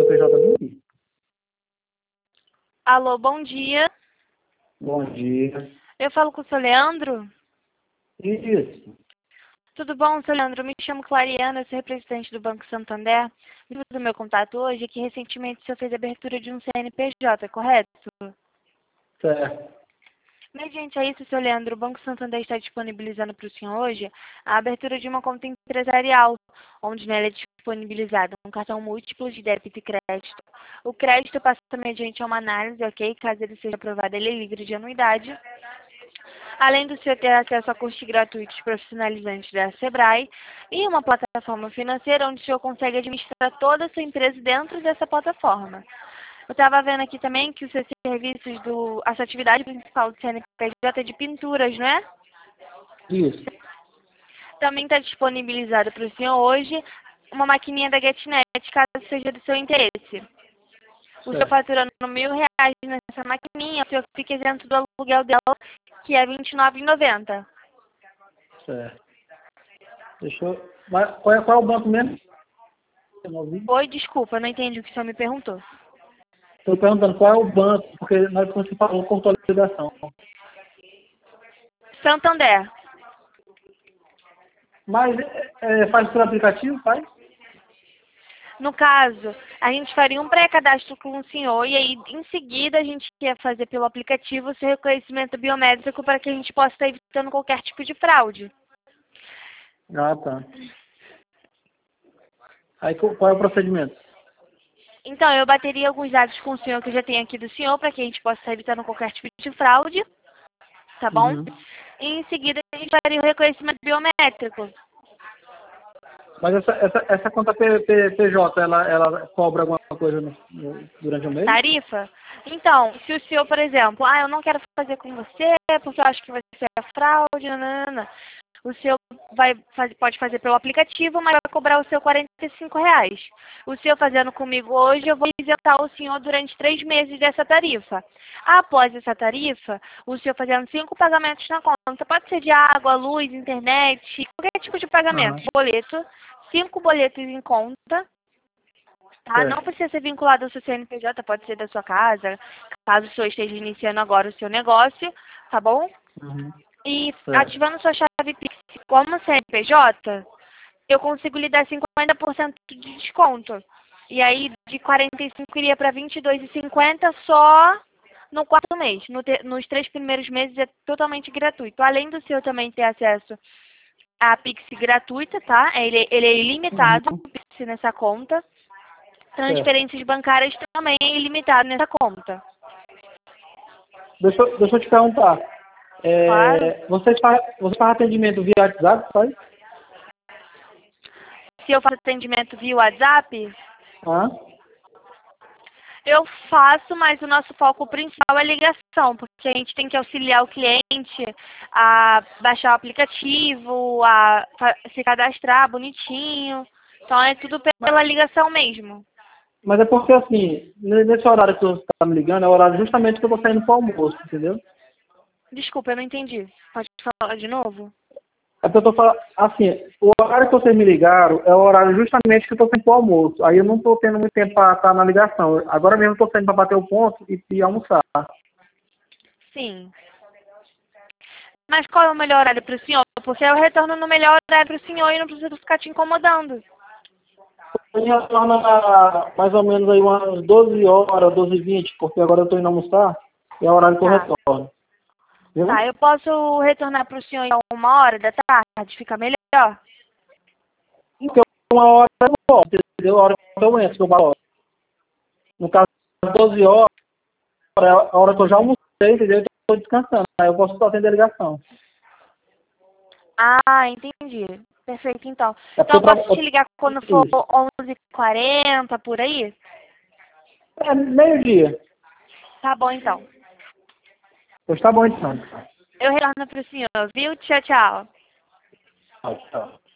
CNPJ dele? Alô, bom dia. Bom dia. Eu falo com o seu Leandro? Isso. Tudo bom, seu Leandro? Me chamo Clariana, eu sou representante do Banco Santander. O motivo do meu contato hoje é que recentemente o senhor fez a abertura de um CNPJ, correto? Certo. Mediante a isso, seu Leandro, o Banco Santander está disponibilizando para o senhor hoje a abertura de uma conta empresarial, onde nela é disponibilizado um cartão múltiplo de débito e crédito. O crédito passa mediante uma análise, ok? Caso ele seja aprovado, ele é livre de anuidade. Além do senhor ter acesso a cursos gratuitos profissionalizantes da Sebrae e uma plataforma financeira onde o senhor consegue administrar toda a sua empresa dentro dessa plataforma. Eu estava vendo aqui também que os seus serviços, a sua atividade principal do CNPJ é de pinturas, não é? Isso. Também está disponibilizado para o senhor hoje uma maquininha da GetNet, caso seja do seu interesse. O senhor Certo. faturando R$ 1.000 nessa maquininha, o senhor fica isento do aluguel dela, que é R$ 29,90. Certo. Deixa eu... Mas qual é o banco mesmo? Eu não ouvi. Oi, desculpa, não entendi o que o senhor me perguntou. Estou perguntando qual é o banco, porque na hora que você falou, cortou a ligação. Santander. Mas faz por aplicativo, faz? No caso, a gente faria um pré-cadastro com o senhor e aí, em seguida, a gente ia fazer pelo aplicativo o seu reconhecimento biométrico para que a gente possa estar evitando qualquer tipo de fraude. Ah, tá. Aí qual é o procedimento? Então, eu bateria alguns dados com o senhor que eu já tenho aqui do senhor para que a gente possa estar evitando qualquer tipo de fraude, tá bom? Uhum. E em seguida, a gente faria o reconhecimento biométrico. Mas essa conta PJ, ela cobra alguma coisa durante o mês? Tarifa? Então, se o senhor, por exemplo, eu não quero fazer com você porque eu acho que vai ser fraude, nanana. O senhor pode fazer pelo aplicativo, mas vai cobrar o seu R$ 45. O senhor fazendo comigo hoje, eu vou isentar o senhor durante 3 meses dessa tarifa. Após essa tarifa, o senhor fazendo 5 pagamentos na conta. Pode ser de água, luz, internet, qualquer tipo de pagamento. Aham. Boleto, 5 boletos em conta. Tá? Não Certo. precisa ser vinculado ao seu CNPJ, pode ser da sua casa, caso o senhor esteja iniciando agora o seu negócio, tá bom? Uhum. E Certo. ativando sua chave Pix como CNPJ, eu consigo lhe dar 50% de desconto. E aí, de 45 iria para 22,50 só no quarto mês. Nos 3 primeiros meses é totalmente gratuito. Além do senhor também ter acesso à Pix gratuita, tá? Ele é Uhum. ilimitado, o Pix nessa conta. Certo. Transferências bancárias também é ilimitado nessa conta. Deixa eu te perguntar. Claro. Você faz atendimento via WhatsApp, faz? Se eu faço atendimento via WhatsApp, Ah, eu faço, mas o nosso foco principal é ligação, porque a gente tem que auxiliar o cliente a baixar o aplicativo, a se cadastrar bonitinho. Então é tudo pela ligação mesmo. mas é porque assim, nesse horário que você está me ligando, é o horário justamente que eu estou saindo para o almoço, entendeu? Desculpa, eu não entendi. Pode falar de novo? É porque eu tô falando, assim, o horário que vocês me ligaram é o horário justamente que eu estou saindo para o almoço. Aí eu não estou tendo muito tempo para estar na ligação. Agora mesmo eu estou saindo para bater o ponto e almoçar. Sim. Mas qual é o melhor horário para o senhor? Porque eu retorno no melhor horário para o senhor e não preciso ficar te incomodando. Eu retorno mais ou menos aí umas 12 horas, 12h20, porque agora eu estou indo almoçar e é o horário que eu Tá. retorno. Tá, Viu? eu posso retornar para o senhor em 1 hora da tarde? Fica melhor? Porque uma hora eu volto, entendeu? A hora que eu entro, que eu bato. No caso, às 12 horas, é a hora que eu já almocei, entendeu? Eu estou descansando. Aí eu posso só atender a ligação. Ah, entendi. Perfeito, então. É Então porque eu posso te ligar quando for isso. 11h40, por aí? É meio-dia. Tá bom, então. Pois tá bom então. Eu retorno para o senhor, viu? Tchau, tchau. Tchau, tchau.